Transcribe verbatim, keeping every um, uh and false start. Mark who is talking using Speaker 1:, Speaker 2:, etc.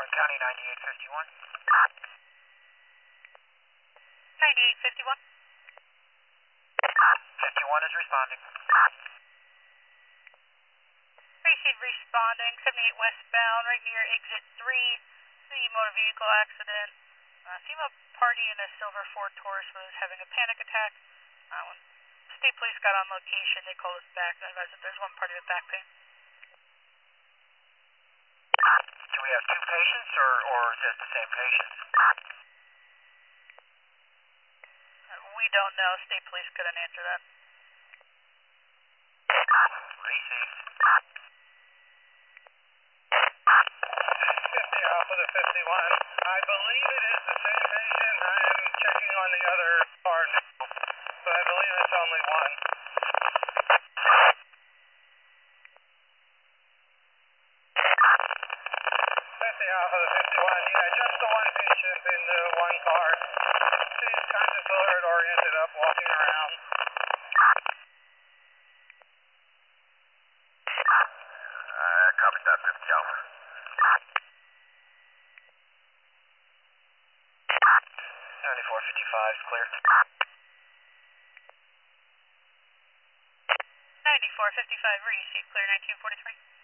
Speaker 1: County ninety-eight fifty-one.
Speaker 2: ninety-eight fifty-one.
Speaker 1: fifty-one is responding.
Speaker 2: Received responding, seventy-eight westbound, right near exit three, the motor vehicle accident. Uh, female party in a silver Ford Taurus was having a panic attack. Uh, when state police got on location, they called us back and advised that there's one party with back pain.
Speaker 1: Do we have two patients, or, or is it the same patient?
Speaker 2: Uh, we don't know. State police couldn't answer that.
Speaker 1: Received.
Speaker 3: fifty Alpha to fifty-one. I believe it is the same patient. I am checking on the other car now, but I believe it's only one. fifty Alpha to fifty-one. Yeah, just the one patient in the one car. She's kind of alert oriented up, walking around.
Speaker 1: Uh, copy that, fifty Alpha. ninety-four fifty-five is clear.
Speaker 2: ninety-four fifty-five, received, clear nineteen forty-three.